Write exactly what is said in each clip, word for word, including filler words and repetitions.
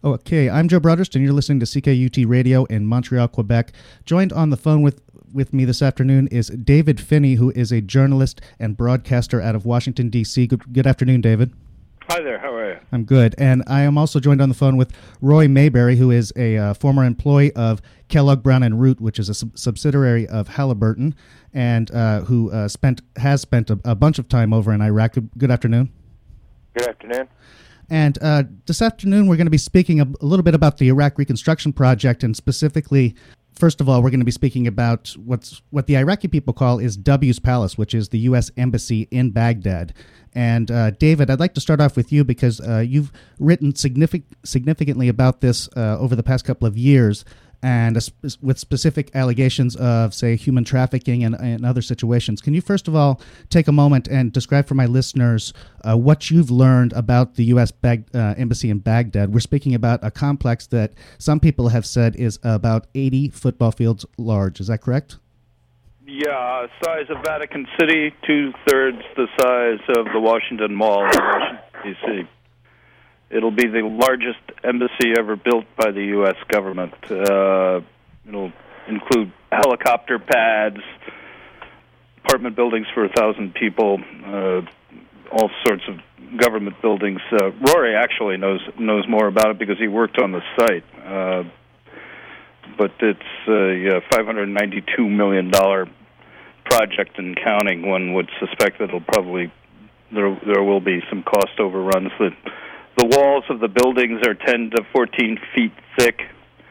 Okay, I'm Joe Broderston. You're listening to C K U T Radio in Montreal, Quebec. Joined on the phone with, with me this afternoon is David Phinney, who is a journalist and broadcaster out of Washington, D C Good, good afternoon, David. Hi there, how are you? I'm good. And I am also joined on the phone with Roy Mayberry, who is a uh, former employee of Kellogg Brown and Root, which is a sub- subsidiary of Halliburton, and uh, who uh, spent has spent a, a bunch of time over in Iraq. Good, good afternoon. Good afternoon. And uh, this afternoon, we're going to be speaking a, a little bit about the Iraq Reconstruction Project, and specifically, first of all, we're going to be speaking about what's what the Iraqi people call is W's Palace, which is the U S Embassy in Baghdad. And uh, David, I'd like to start off with you because uh, you've written signific- significantly about this uh, over the past couple of years, and uh, sp- with specific allegations of, say, human trafficking and, and other situations. Can you first of all take a moment and describe for my listeners uh, what you've learned about the U S Bag- uh, Embassy in Baghdad? We're speaking about a complex that some people have said is about eighty football fields large. Is that correct? Yeah, size of Vatican City, two-thirds the size of the Washington Mall in Washington, D C It'll be the largest embassy ever built by the U S government. Uh, it'll include helicopter pads, apartment buildings for a thousand people, uh, all sorts of government buildings. Uh, Rory actually knows knows more about it because he worked on the site. Uh, but it's a five hundred ninety-two million dollars project and counting. One would suspect that it'll probably there there will be some cost overruns. That the walls of the buildings are ten to fourteen feet thick.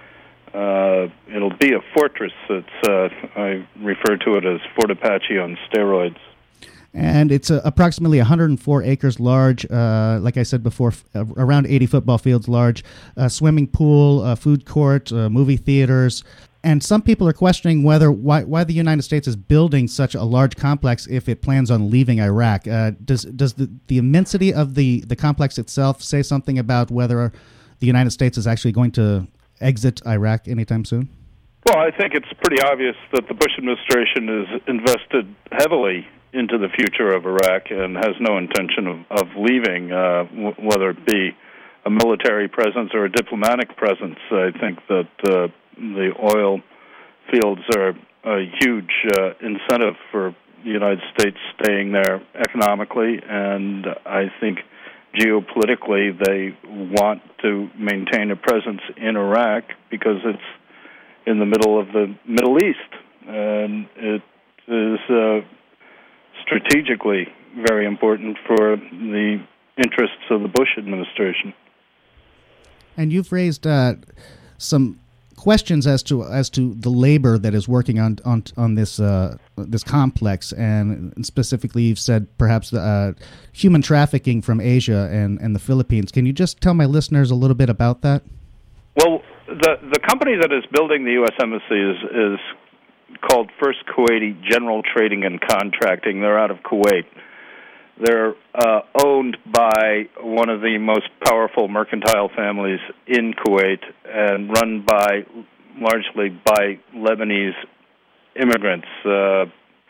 Uh, it'll be a fortress. It's uh, I refer to it as Fort Apache on steroids. And it's uh, approximately one hundred four acres large, uh, like I said before, f- uh, around eighty football fields large, uh, swimming pool, uh, food court, uh, movie theaters. And some people are questioning whether why, why the United States is building such a large complex if it plans on leaving Iraq. Uh, does does the, the immensity of the, the complex itself say something about whether the United States is actually going to exit Iraq anytime soon? Well, I think it's pretty obvious that the Bush administration has invested heavily into the future of Iraq and has no intention of, of leaving, uh, w- whether it be a military presence or a diplomatic presence. I think that uh, the oil fields are a huge uh, incentive for the United States staying there economically, and I think geopolitically they want to maintain a presence in Iraq because it's in the middle of the Middle East, and it is uh, strategically very important for the interests of the Bush administration. And you've raised uh, some questions as to as to the labor that is working on on on this uh, this complex, and specifically, you've said perhaps the uh, human trafficking from Asia and, and the Philippines. Can you just tell my listeners a little bit about that? Well, the the company that is building the U S Embassy is is called First Kuwaiti General Trading and Contracting. They're out of Kuwait. They're uh, owned by one of the most powerful mercantile families in Kuwait and run by largely by Lebanese immigrants, uh,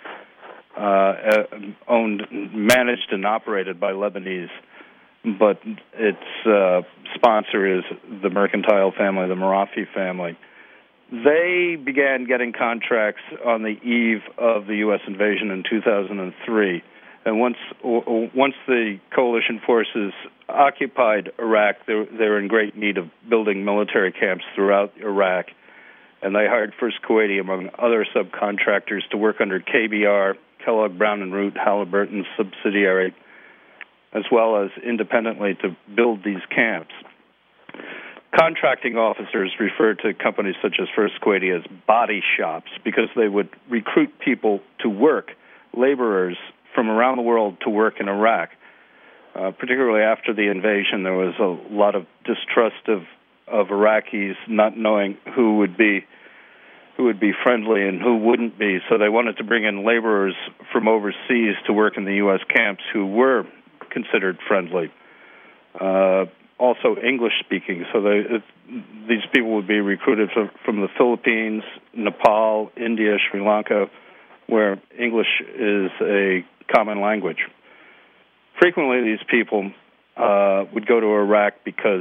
uh, owned, managed and operated by Lebanese. But its uh, sponsor is the mercantile family, the Marafi family. They began getting contracts on the eve of the U S invasion in two thousand three. And once once the coalition forces occupied Iraq, they, they were in great need of building military camps throughout Iraq. And they hired First Kuwaiti, among other subcontractors, to work under K B R, Kellogg Brown and Root, Halliburton's subsidiary, as well as independently to build these camps. Contracting officers refer to companies such as First Kuwaiti as body shops because they would recruit people to work, laborers from around the world to work in Iraq. Uh, particularly after the invasion, there was a lot of distrust of, of Iraqis, not knowing who would be who would be friendly and who wouldn't be. So they wanted to bring in laborers from overseas to work in the U S camps who were considered friendly. Uh, also English-speaking, so they, it, these people would be recruited from, from the Philippines, Nepal, India, Sri Lanka, where English is a common language. Frequently, these people uh, would go to Iraq because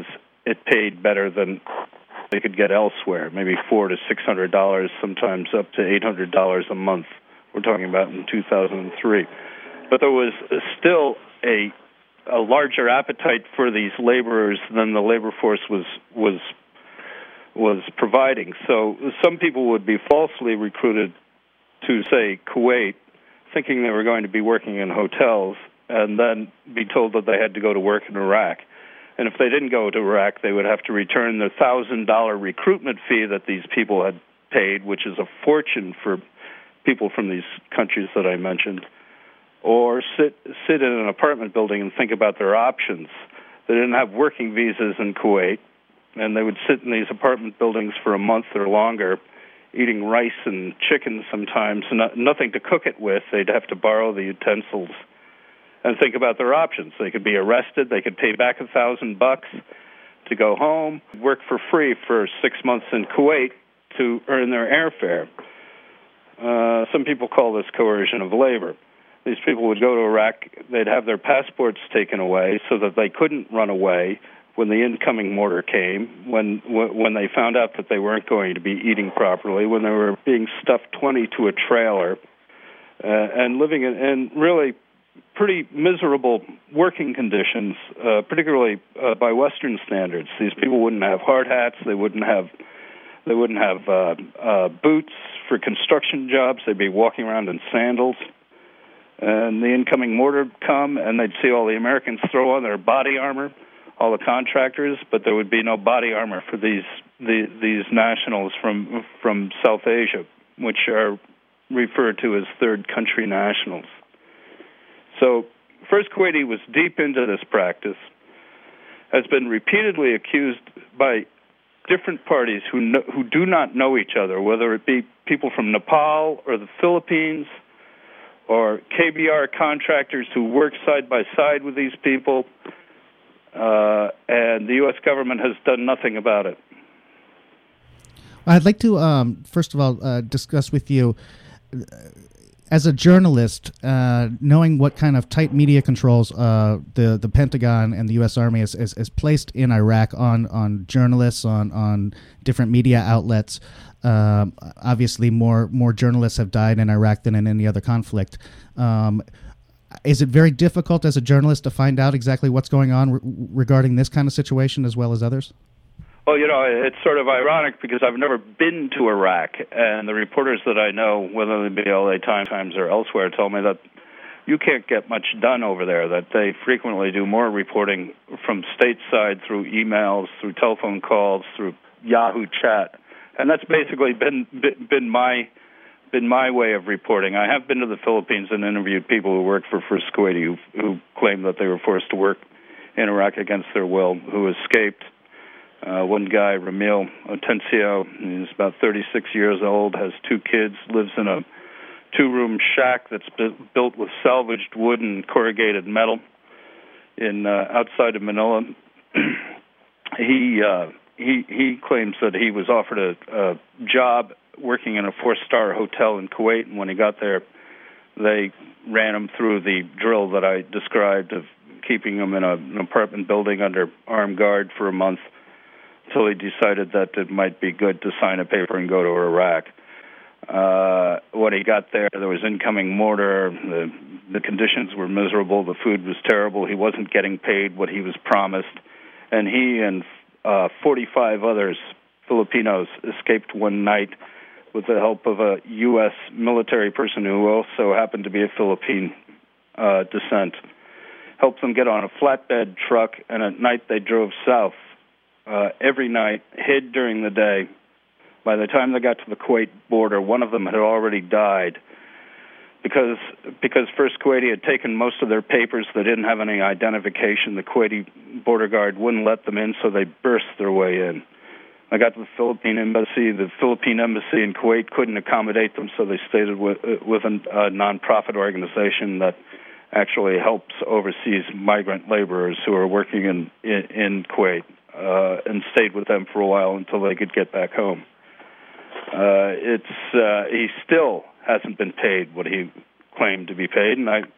it paid better than they could get elsewhere, maybe four to six hundred dollars, sometimes up to eight hundred dollars a month. We're talking about in two thousand three. But there was still a a larger appetite for these laborers than the labor force was was was providing. So some people would be falsely recruited to, say, Kuwait, thinking they were going to be working in hotels, and then be told that they had to go to work in Iraq. And if they didn't go to Iraq, they would have to return the one thousand dollars recruitment fee that these people had paid, which is a fortune for people from these countries that I mentioned, or sit sit in an apartment building and think about their options. They didn't have working visas in Kuwait, and they would sit in these apartment buildings for a month or longer, eating rice and chicken sometimes, no, nothing to cook it with. They'd have to borrow the utensils and think about their options. They could be arrested. They could pay back a thousand bucks to go home, work for free for six months in Kuwait to earn their airfare. Uh, some people call this coercion of labor. These people would go to Iraq. They'd have their passports taken away so that they couldn't run away when the incoming mortar came, when when they found out that they weren't going to be eating properly, when they were being stuffed twenty to a trailer, uh, and living in, in really pretty miserable working conditions, uh, particularly uh, by Western standards. These people wouldn't have hard hats. They wouldn't have they wouldn't have uh, uh, boots for construction jobs. They'd be walking around in sandals. And the incoming mortar would come, and they'd see all the Americans throw on their body armor, all the contractors, but there would be no body armor for these the, these nationals from from South Asia, which are referred to as third country nationals. So First Kuwaiti was deep into this practice, has been repeatedly accused by different parties who know, who do not know each other, whether it be people from Nepal or the Philippines, or K B R contractors who work side by side with these people, uh, and the U S government has done nothing about it. I'd like to, um, first of all, uh, discuss with you, uh, as a journalist, uh, knowing what kind of tight media controls uh, the the Pentagon and the U S Army has, has, has placed in Iraq on, on journalists, on, on different media outlets. Um, obviously, more more journalists have died in Iraq than in any other conflict. Um, is it very difficult as a journalist to find out exactly what's going on re- regarding this kind of situation as well as others? Well, you know, it's sort of ironic because I've never been to Iraq, and the reporters that I know, whether they be L A Times or elsewhere, tell me that you can't get much done over there, that they frequently do more reporting from stateside through emails, through telephone calls, through Yahoo chat. And that's basically been been my been my way of reporting. I have been to the Philippines and interviewed people who work for First Kuwaiti who, who claimed that they were forced to work in Iraq against their will, who escaped. Uh, one guy, Ramil Otencio, he's about thirty-six years old, has two kids, lives in a two-room shack that's bu- built with salvaged wood and corrugated metal in uh, outside of Manila. he. Uh, He he claims that he was offered a, a job working in a four-star hotel in Kuwait, and when he got there, they ran him through the drill that I described of keeping him in a, an apartment building under armed guard for a month until he decided that it might be good to sign a paper and go to Iraq. Uh, when he got there, there was incoming mortar. The, the conditions were miserable. The food was terrible. He wasn't getting paid what he was promised, and he and Uh, forty-five others, Filipinos, escaped one night with the help of a U S military person who also happened to be of Philippine uh, descent. Helped them get on a flatbed truck, and at night they drove south uh, every night, hid during the day. By the time they got to the Kuwait border, one of them had already died. Because because First Kuwaiti had taken most of their papers, they didn't have any identification. The Kuwaiti border guard wouldn't let them in, so they burst their way in. I got to the Philippine embassy. The Philippine embassy in Kuwait couldn't accommodate them, so they stayed with, with a, a non-profit organization that actually helps overseas migrant laborers who are working in, in, in Kuwait, uh, and stayed with them for a while until they could get back home. Uh, it's uh, he still hasn't been paid what he claimed to be paid, and I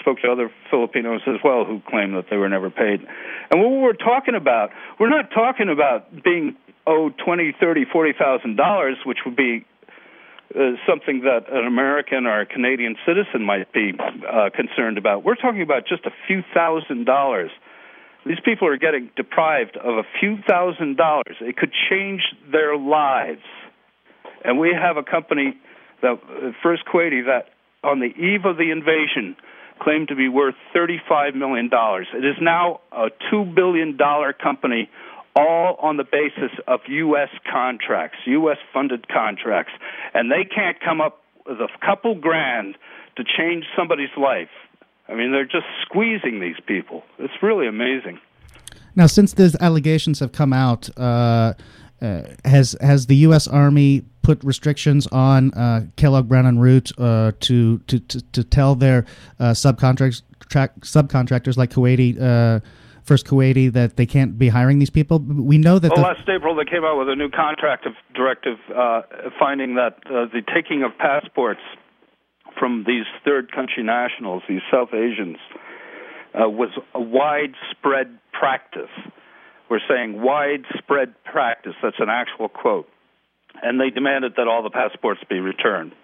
spoke to other Filipinos as well who claimed that they were never paid. And what we're talking about, we're not talking about being owed twenty, thirty, forty thousand dollars, which would be uh, something that an American or a Canadian citizen might be uh, concerned about. We're talking about just a few thousand dollars. These people are getting deprived of a few thousand dollars. It could change their lives. And we have a company, that First Kuwaiti, that on the eve of the invasion claimed to be worth thirty-five million dollars. It is now a two billion dollars company, all on the basis of U S contracts, U S-funded contracts. And they can't come up with a couple grand to change somebody's life. I mean, they're just squeezing these people. It's really amazing. Now, since these allegations have come out, uh, uh, has has the U S. Army put restrictions on uh, Kellogg Brown and Root uh, to, to to to tell their uh, subcontract track, subcontractors like Kuwaiti, uh, First Kuwaiti, that they can't be hiring these people? We know that. Well, the last April they came out with a new contract of directive uh, finding that uh, the taking of passports from these third country nationals, these South Asians, uh, was a widespread practice. We're saying widespread practice. That's an actual quote. And they demanded that all the passports be returned.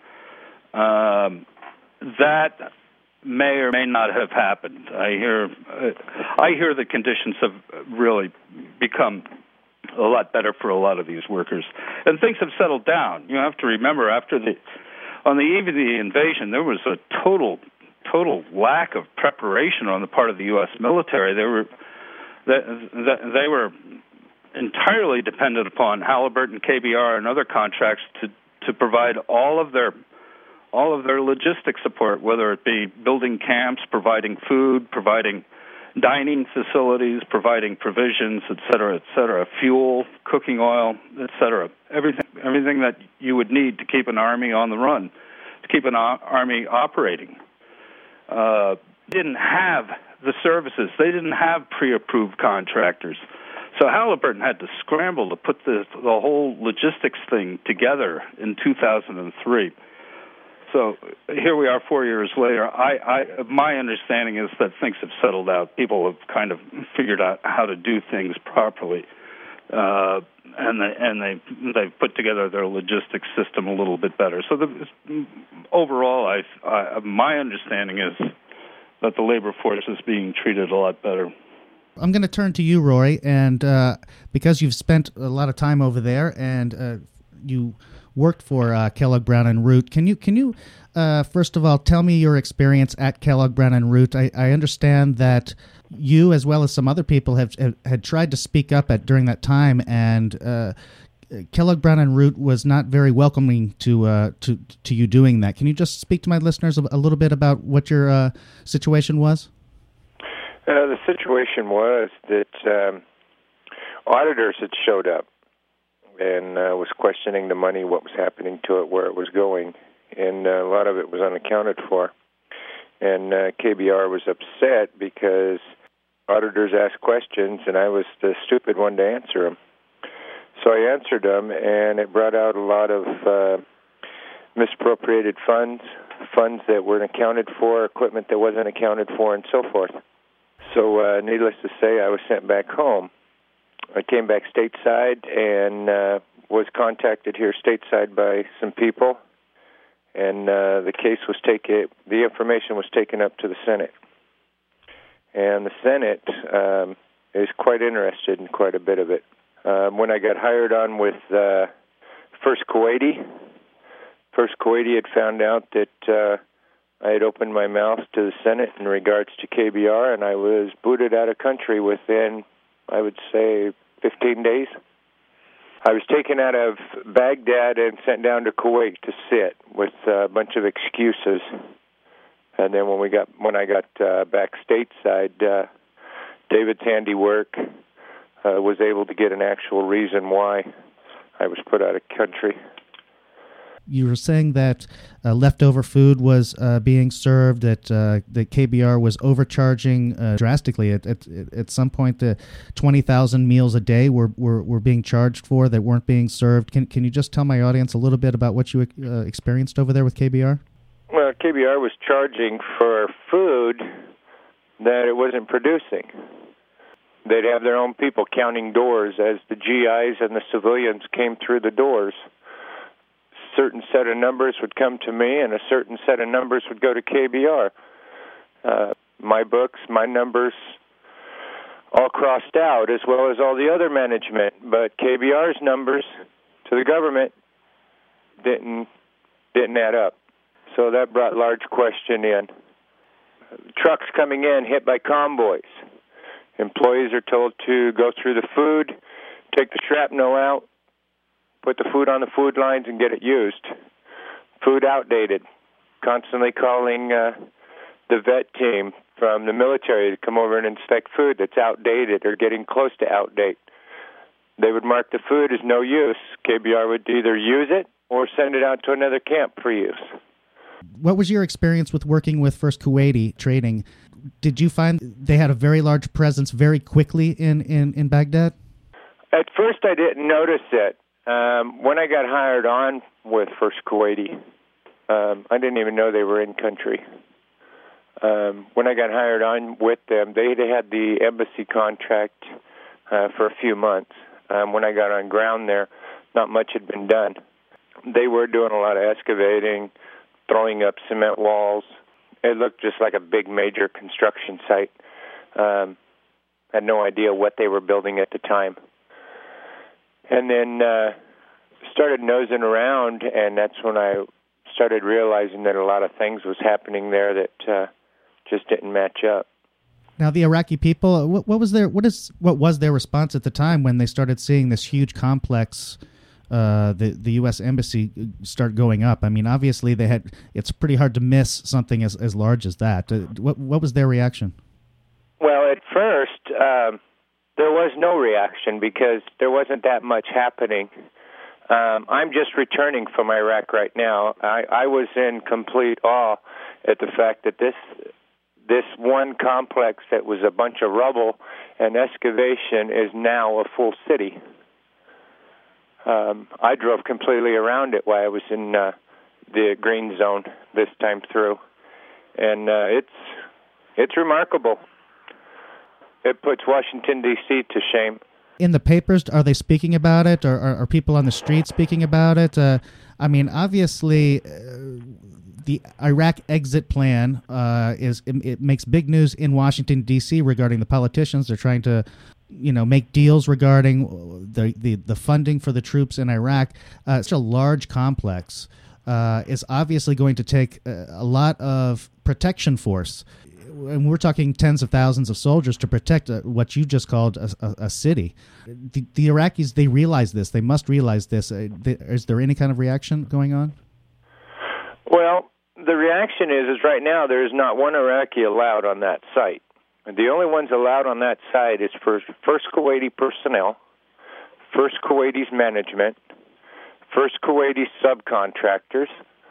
Um, that may or may not have happened. I hear, uh, I hear the conditions have really become a lot better for a lot of these workers, and things have settled down. You have to remember, after the on the eve of the invasion, there was a total, total lack of preparation on the part of the U S military. They were, they, they were entirely dependent upon Halliburton, K B R, and other contracts to to provide all of their all of their logistics support, whether it be building camps, providing food, providing dining facilities, providing provisions, et cetera, et cetera, fuel, cooking oil, et cetera. Everything, everything that you would need to keep an army on the run, to keep an o- army operating. Uh, didn't have the services. They didn't have pre-approved contractors. So Halliburton had to scramble to put the, the whole logistics thing together in two thousand three. So here we are four years later. I, I, my understanding is that things have settled out. People have kind of figured out how to do things properly, uh, and they, and they they've put together their logistics system a little bit better. So the, overall, I, I, my understanding is that the labor force is being treated a lot better. I'm going to turn to you, Rory, and uh, because you've spent a lot of time over there and uh, you worked for uh, Kellogg Brown and Root, can you can you uh, first of all tell me your experience at Kellogg Brown and Root? I, I understand that you, as well as some other people, have, have had tried to speak up at during that time, and uh, Kellogg Brown and Root was not very welcoming to uh, to to you doing that. Can you just speak to my listeners a, a little bit about what your uh, situation was? Uh, the situation was that um, auditors had showed up and uh, was questioning the money, what was happening to it, where it was going, and uh, a lot of it was unaccounted for. And uh, K B R was upset because auditors asked questions, and I was the stupid one to answer them. So I answered them, and it brought out a lot of uh, misappropriated funds, funds that weren't accounted for, equipment that wasn't accounted for, and so forth. So uh, needless to say, I was sent back home. I came back stateside and uh, was contacted here stateside by some people, and uh, the case was taken, the information was taken up to the Senate. And the Senate um, is quite interested in quite a bit of it. Um, when I got hired on with uh, First Kuwaiti, First Kuwaiti had found out that uh, I had opened my mouth to the Senate in regards to K B R, and I was booted out of country within, I would say, fifteen days. I was taken out of Baghdad and sent down to Kuwait to sit with a bunch of excuses. And then when we got when I got uh, back stateside, uh, David's handiwork uh, was able to get an actual reason why I was put out of country. You were saying that uh, leftover food was uh, being served, that uh, the K B R was overcharging uh, drastically. At, at at some point, the twenty thousand meals a day were, were, were being charged for that weren't being served. Can can you just tell my audience a little bit about what you uh, experienced over there with K B R? Well, K B R was charging for food that it wasn't producing. They'd have their own people counting doors as the G Is and the civilians came through the doors. A certain set of numbers would come to me, and a certain set of numbers would go to K B R. Uh, my books, my numbers, all crossed out, as well as all the other management. But K B R's numbers to the government didn't didn't add up. So that brought large question in. Trucks coming in hit by convoys. Employees are told to go through the food, take the shrapnel out, put the food on the food lines, and get it used. Food outdated. Constantly calling uh, the vet team from the military to come over and inspect food that's outdated or getting close to outdate. They would mark the food as no use. K B R would either use it or send it out to another camp for use. What was your experience with working with First Kuwaiti Trading? Did you find they had a very large presence very quickly in, in, in Baghdad? At first I didn't notice it. Um, when I got hired on with First Kuwaiti, um, I didn't even know they were in country. Um, when I got hired on with them, they had the embassy contract uh, for a few months. Um, when I got on ground there, not much had been done. They were doing a lot of excavating, throwing up cement walls. It looked just like a big major construction site. Um, had no idea what they were building at the time. And then uh, started nosing around, and that's when I started realizing that a lot of things was happening there that uh, just didn't match up. Now, the Iraqi people, what, what was their what is what was their response at the time when they started seeing this huge complex, uh, the the U S embassy start going up? I mean, obviously they had. It's pretty hard to miss something as as large as that. Uh, what what was their reaction? Well, at first um, there was no reaction because there wasn't that much happening. Um, I'm just returning from Iraq right now. I, I was in complete awe at the fact that this. This one complex that was a bunch of rubble and excavation is now a full city. Um, I drove completely around it while I was in uh, the green zone this time through, and uh, it's it's remarkable. It puts Washington, D C to shame. In the papers, are they speaking about it, or are, are people on the street speaking about it? Uh, I mean, obviously. Uh, The Iraq exit plan uh, is it, it makes big news in Washington, D C regarding the politicians. They're trying to, you know, make deals regarding the the, the funding for the troops in Iraq. Uh, it's a large complex. Uh, is obviously going to take a, a lot of protection force, and we're talking tens of thousands of soldiers to protect uh, what you just called a, a, a city. The, the Iraqis, they realize this. They must realize this. Uh, they, is there any kind of reaction going on? Well, the reaction is, is right now there is not one Iraqi allowed on that site. The only ones allowed on that site is for First Kuwaiti personnel, First Kuwaiti's management, First Kuwaiti subcontractors,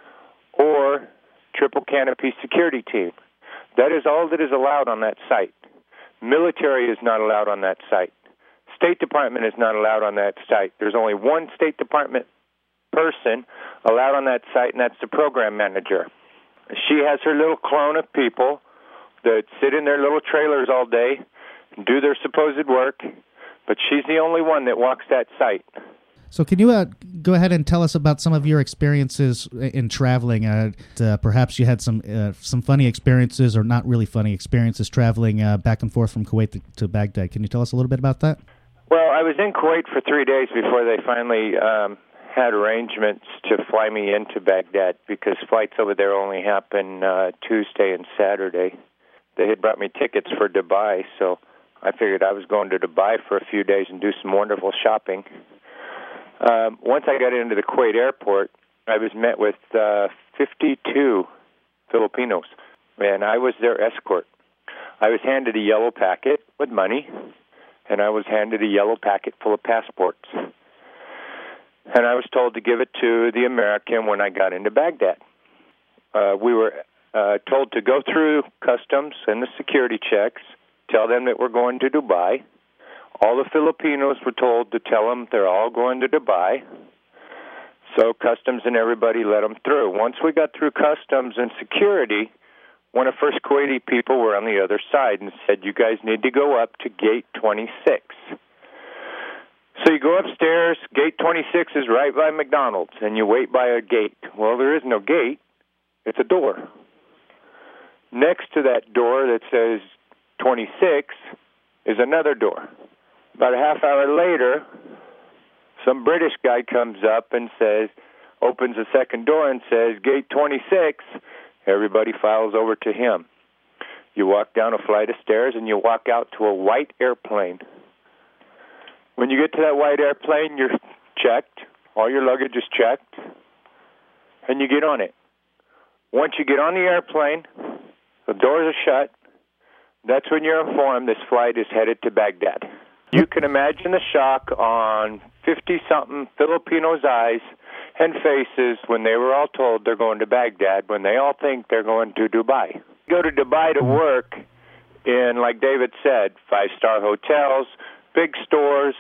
or Triple Canopy security team. That is all that is allowed on that site. Military is not allowed on that site. State Department is not allowed on that site. There's only one State Department person allowed on that site, and that's the program manager. She has her little clone of people that sit in their little trailers all day and do their supposed work, but she's the only one that walks that site. So can you uh, go ahead and tell us about some of your experiences in traveling? Uh, uh, perhaps you had some uh, some funny experiences or not really funny experiences traveling uh, back and forth from Kuwait to, to Baghdad. Can you tell us a little bit about that? Well, I was in Kuwait for three days before they finally um, had arrangements to fly me into Baghdad because flights over there only happen uh, Tuesday and Saturday. They had brought me tickets for Dubai, so I figured I was going to Dubai for a few days and do some wonderful shopping. Um, once I got into the Kuwait airport, I was met with uh, fifty-two Filipinos, and I was their escort. I was handed a yellow packet with money, and I was handed a yellow packet full of passports. And I was told to give it to the American when I got into Baghdad. Uh, we were uh, told to go through customs and the security checks, tell them that we're going to Dubai. All the Filipinos were told to tell them they're all going to Dubai. So customs and everybody let them through. Once we got through customs and security, one of First Kuwaiti people were on the other side and said, you guys need to go up to gate twenty-six. So you go upstairs, gate twenty-six is right by McDonald's, and you wait by a gate. Well, there is no gate. It's a door. Next to that door that says twenty-six is another door. About a half hour later, some British guy comes up and says, opens the second door and says, gate twenty-six. Everybody files over to him. You walk down a flight of stairs and you walk out to a white airplane. When you get to that white airplane, you're checked. All your luggage is checked. And you get on it. Once you get on the airplane, the doors are shut. That's when you're informed this flight is headed to Baghdad. You can imagine the shock on fifty-something Filipinos' eyes and faces when they were all told they're going to Baghdad, when they all think they're going to Dubai. Go to Dubai to work in, like David said, five-star hotels, big stores.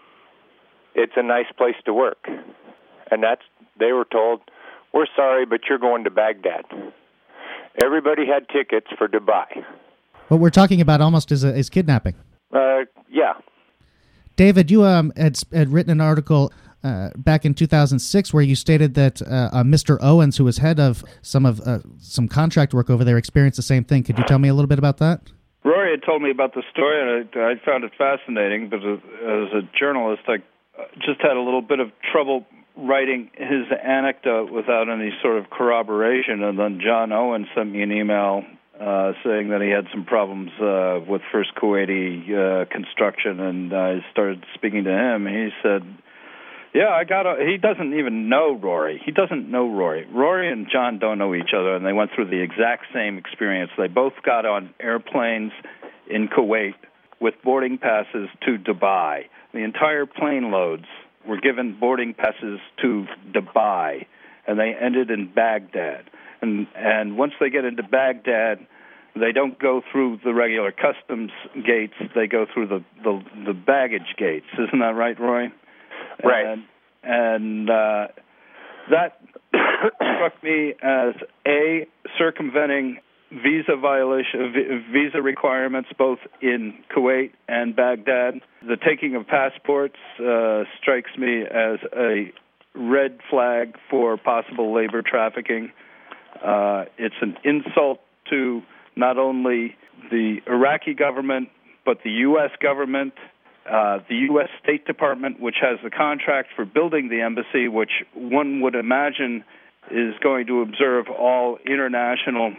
It's a nice place to work. And that's, they were told, we're sorry, but you're going to Baghdad. Everybody had tickets for Dubai. What we're talking about almost is, a, is kidnapping. Uh, yeah. David, you um, had, had written an article uh, back in two thousand six where you stated that uh, uh, Mister Owens, who was head of some of uh, some contract work over there, experienced the same thing. Could you tell me a little bit about that? Rory had told me about the story, and I, I found it fascinating, but as, as a journalist, I just had a little bit of trouble writing his anecdote without any sort of corroboration, and then John Owen sent me an email uh, saying that he had some problems uh, with First Kuwaiti uh, construction, and I started speaking to him. He said, yeah, I got a, he doesn't even know Rory. He doesn't know Rory. Rory and John don't know each other, and they went through the exact same experience. They both got on airplanes in Kuwait with boarding passes to Dubai. The entire plane loads were given boarding passes to Dubai, and they ended in Baghdad. And and once they get into Baghdad, they don't go through the regular customs gates. They go through the, the, the baggage gates. Isn't that right, Roy? Right. And, and uh, that struck me as, A, circumventing visa violation, visa requirements both in Kuwait and Baghdad. The taking of passports uh, strikes me as a red flag for possible labor trafficking. Uh, it's an insult to not only the Iraqi government, but the U S government, uh, the U S State Department, which has the contract for building the embassy, which one would imagine is going to observe all international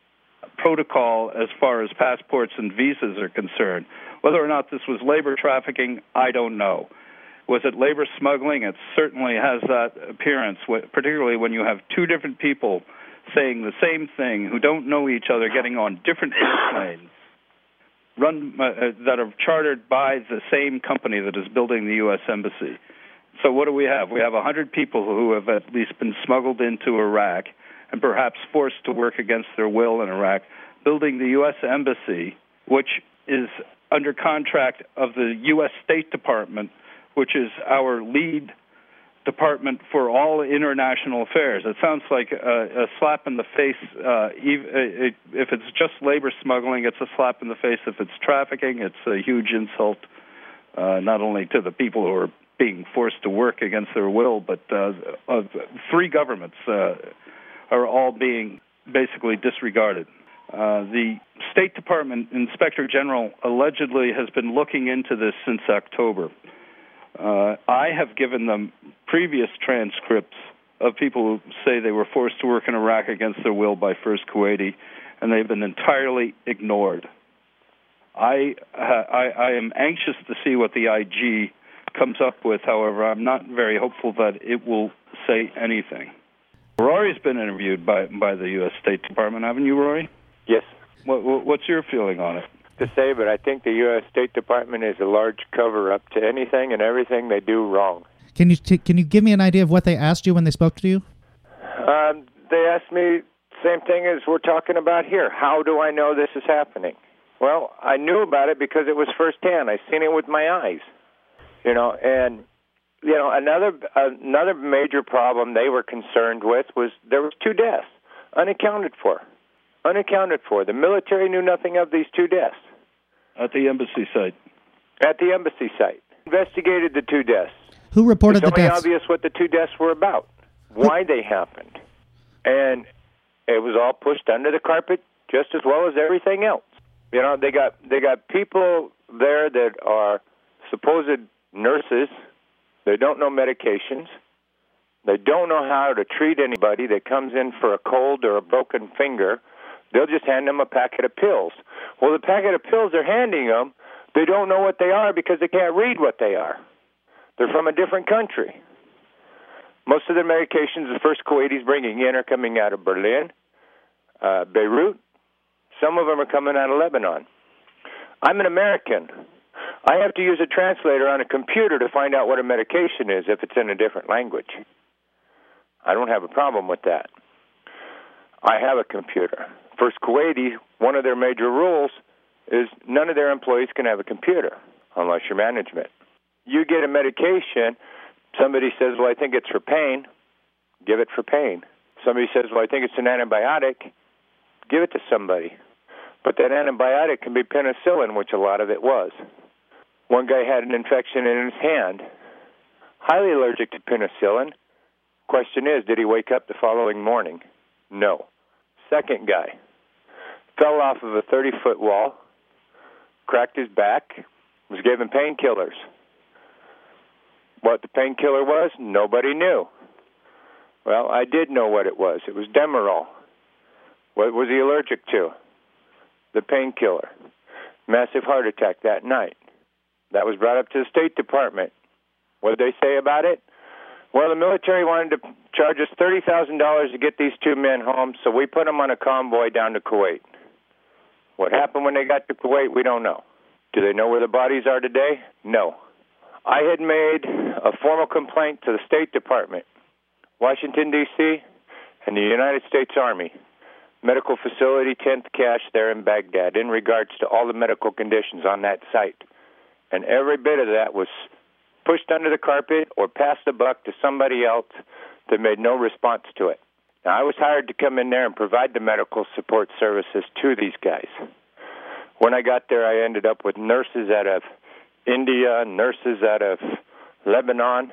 protocol as far as passports and visas are concerned. Whether or not this was labor trafficking, I don't know. Was it labor smuggling? It certainly has that appearance, particularly when you have two different people saying the same thing who don't know each other, getting on different airplanes run uh, that are chartered by the same company that is building the U S Embassy. So what do we have? We have one hundred people who have at least been smuggled into Iraq and perhaps forced to work against their will in Iraq, building the U S Embassy, which is under contract of the U S State Department, which is our lead department for all international affairs. It sounds like a, a slap in the face. Uh, if it's just labor smuggling, it's a slap in the face. If it's trafficking, it's a huge insult, uh, not only to the people who are being forced to work against their will, but uh, uh, three governments uh, are all being basically disregarded. Uh, the State Department Inspector General allegedly has been looking into this since October. Uh, I have given them previous transcripts of people who say they were forced to work in Iraq against their will by First Kuwaiti, and they've been entirely ignored. I, uh, I, I am anxious to see what the I G comes up with. However, I'm not very hopeful that it will say anything. Rory's been interviewed by, by the U S State Department, haven't you, Rory? Yes. What, what's your feeling on it? To say, but I think the U S State Department is a large cover-up to anything and everything they do wrong. Can you t- can you give me an idea of what they asked you when they spoke to you? Um, they asked me the same thing as we're talking about here. How do I know this is happening? Well, I knew about it because it was firsthand. I seen it with my eyes, you know. And you know, another another major problem they were concerned with was there was two deaths, unaccounted for. Unaccounted for. The military knew nothing of these two deaths. At the embassy site. At the embassy site. Investigated the two deaths. Who reported it's the deaths? It's only obvious what the two deaths were about, why they happened. And it was all pushed under the carpet just as well as everything else. You know, they got they got people there that are supposed nurses. They don't know medications. They don't know how to treat anybody that comes in for a cold or a broken finger. They'll just hand them a packet of pills. Well, the packet of pills they're handing them, they don't know what they are because they can't read what they are. They're from a different country. Most of the medications the first Kuwaitis bringing in are coming out of Berlin, uh, Beirut. Some of them are coming out of Lebanon. I'm an American. I have to use a translator on a computer to find out what a medication is if it's in a different language. I don't have a problem with that. I have a computer. First Kuwaiti, one of their major rules is none of their employees can have a computer unless you're management. You get a medication, somebody says, well, I think it's for pain, give it for pain. Somebody says, well, I think it's an antibiotic, give it to somebody. But that antibiotic can be penicillin, which a lot of it was. One guy had an infection in his hand, highly allergic to penicillin. Question is, did he wake up the following morning? No. Second guy fell off of a thirty-foot wall, cracked his back, was given painkillers. What the painkiller was, nobody knew. Well, I did know what it was. It was Demerol. What was he allergic to? The painkiller. Massive heart attack that night. That was brought up to the State Department. What did they say about it? Well, the military wanted to charge us thirty thousand dollars to get these two men home, so we put them on a convoy down to Kuwait. What happened when they got to Kuwait, we don't know. Do they know where the bodies are today? No. I had made a formal complaint to the State Department, Washington, D C, and the United States Army, medical facility tenth Cache there in Baghdad, in regards to all the medical conditions on that site. And every bit of that was pushed under the carpet or passed the buck to somebody else that made no response to it. Now, I was hired to come in there and provide the medical support services to these guys. When I got there, I ended up with nurses out of India, nurses out of Lebanon,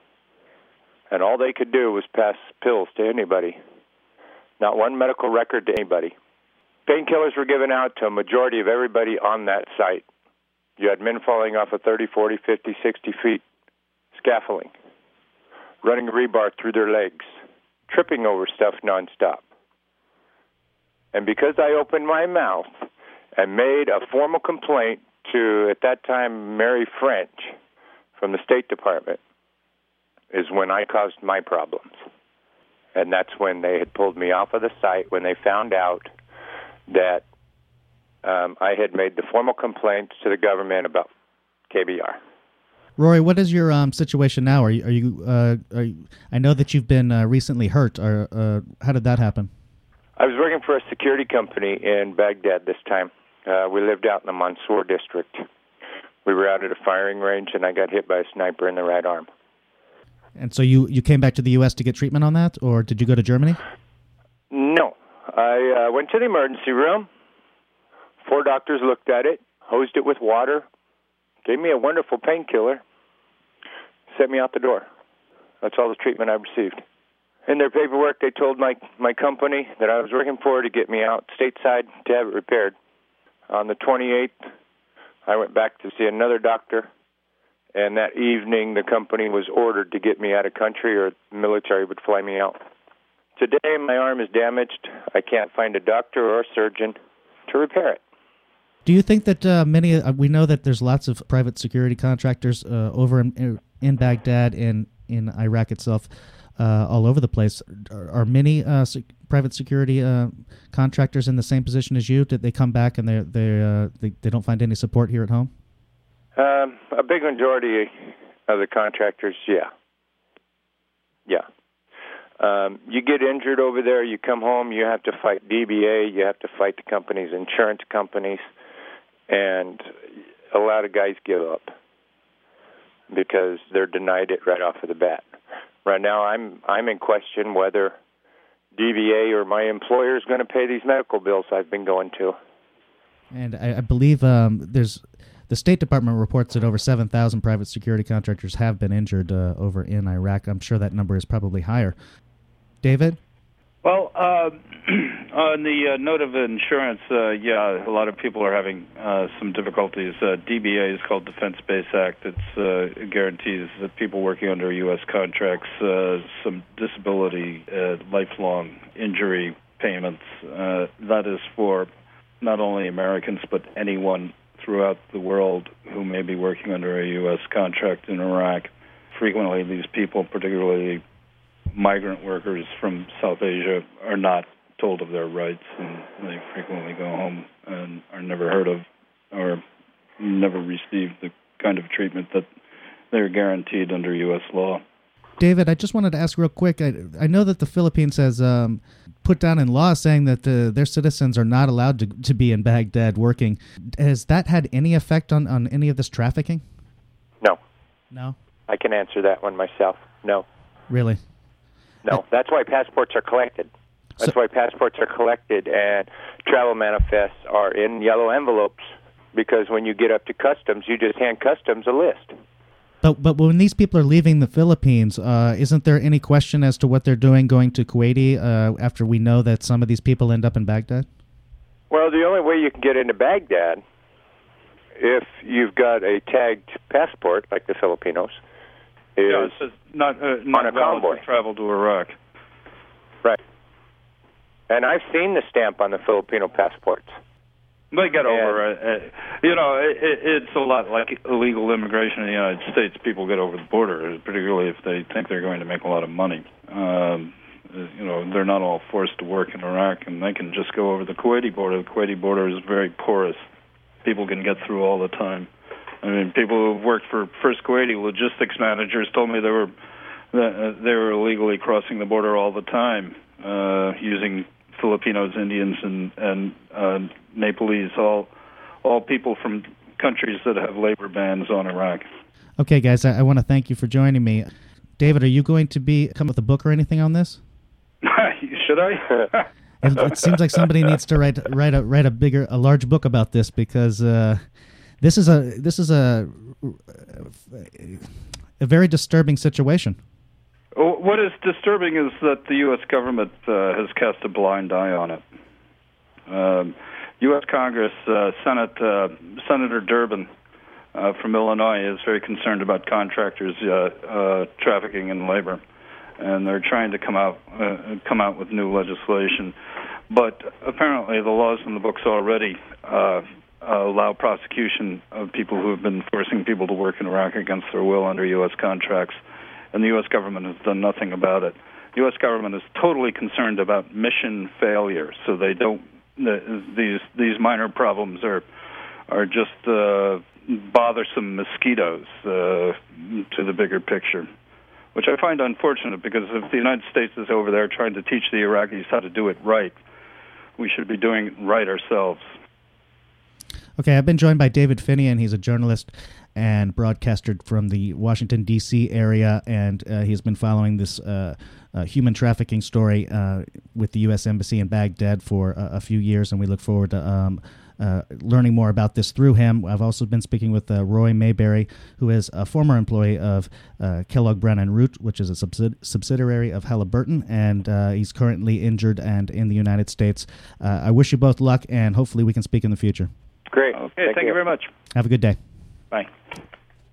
and all they could do was pass pills to anybody. Not one medical record to anybody. Painkillers were given out to a majority of everybody on that site. You had men falling off of thirty, forty, fifty, sixty feet, scaffolding, running rebar through their legs, tripping over stuff nonstop. And because I opened my mouth and made a formal complaint to, at that time, Mary French from the State Department, is when I caused my problems. And that's when they had pulled me off of the site, when they found out that um, I had made the formal complaints to the government about K B R. Rory, what is your um, situation now? Are you? Are you, uh, are you? I know that you've been uh, recently hurt. Or, uh, how did that happen? I was working for a security company in Baghdad this time. Uh, we lived out in the Mansour district. We were out at a firing range, and I got hit by a sniper in the right arm. And so you, you came back to the U S to get treatment on that, or did you go to Germany? No. I uh, went to the emergency room. Four doctors looked at it, hosed it with water, gave me a wonderful painkiller, sent me out the door. That's all the treatment I received. In their paperwork, they told my, my company that I was working for to get me out stateside to have it repaired. On the twenty-eighth, I went back to see another doctor, and that evening the company was ordered to get me out of country or the military would fly me out. Today, my arm is damaged. I can't find a doctor or a surgeon to repair it. Do you think that uh, many, uh, we know that there's lots of private security contractors uh, over in, in Baghdad and in Iraq itself, uh, all over the place. Are, are many uh, sec- private security uh, contractors in the same position as you? Did they come back and they're, they're, uh, they they don't find any support here at home? Um, a big majority of the contractors, yeah. Yeah. Um, you get injured over there, you come home, you have to fight D B A, you have to fight the companies, insurance companies, and a lot of guys give up. because they're denied it right off of the bat. Right now, I'm I'm in question whether D V A or my employer is going to pay these medical bills I've been going to. And I, I believe um, there's the State Department reports that over seven thousand private security contractors have been injured uh, over in Iraq. I'm sure that number is probably higher. David? Well, uh, on the uh, note of insurance, uh, yeah, a lot of people are having uh, some difficulties. Uh, D B A is called Defense Base Act. It's, uh, it guarantees that people working under U S contracts uh, some disability, uh, lifelong injury payments. Uh, that is for not only Americans but anyone throughout the world who may be working under a U S contract in Iraq. Frequently, these people, particularly migrant workers from South Asia, are not told of their rights, and they frequently go home and are never heard of or never receive the kind of treatment that they're guaranteed under U S law. David, I just wanted to ask real quick. I, I know that the Philippines has um, put down in law saying that the, their citizens are not allowed to, to be in Baghdad working. Has that had any effect on, on any of this trafficking? No. No? I can answer that one myself. No. Really? No. That's why passports are collected. That's so, why passports are collected and travel manifests are in yellow envelopes, because when you get up to customs, you just hand customs a list. But but when these people are leaving the Philippines, uh, isn't there any question as to what they're doing going to Kuwaiti uh, after we know that some of these people end up in Baghdad? Well, the only way you can get into Baghdad, if you've got a tagged passport, like the Filipinos, is yeah, it's not, uh, not on a convoy. To travel to Iraq. Right. And I've seen the stamp on the Filipino passports. They get over it. Uh, you know, it, it, it's a lot like illegal immigration in the United States. People get over the border, particularly if they think they're going to make a lot of money. Um, you know, they're not all forced to work in Iraq, and they can just go over the Kuwaiti border. The Kuwaiti border is very porous. People can get through all the time. I mean, people who've worked for First Kuwaiti logistics managers told me they were uh, they were illegally crossing the border all the time, uh, using Filipinos, Indians, and and uh, Nepalese, all all people from countries that have labor bans on Iraq. Okay, guys, I, I want to thank you for joining me. David, are you going to be come with a book or anything on this? Should I? it, it seems like somebody needs to write write a write a bigger, a large book about this, because uh, this is a this is a a very disturbing situation. What is disturbing is that the U S government uh, has cast a blind eye on it. Um, U S Congress, uh, Senate, uh, Senator Durbin uh, from Illinois is very concerned about contractors uh, uh, trafficking in labor, and they're trying to come out uh, come out with new legislation. But apparently, the laws in the books already uh, allow prosecution of people who have been forcing people to work in Iraq against their will under U S contracts. And the U S government has done nothing about it. The U S government is totally concerned about mission failure, so they don't. These these minor problems are are just uh, bothersome mosquitoes uh, to the bigger picture, which I find unfortunate, because if the United States is over there trying to teach the Iraqis how to do it right, we should be doing it right ourselves. Okay, I've been joined by David Finian. He's a journalist and broadcaster from the Washington, D C area, and uh, he's been following this uh, uh, human trafficking story uh, with the U S Embassy in Baghdad for uh, a few years, and we look forward to um, uh, learning more about this through him. I've also been speaking with uh, Roy Mayberry, who is a former employee of uh, Kellogg Brown and Root, which is a subsidi- subsidiary of Halliburton, and uh, he's currently injured and in the United States. Uh, I wish you both luck, and hopefully we can speak in the future. Great. Okay, thank, thank you. you very much. Have a good day. Bye.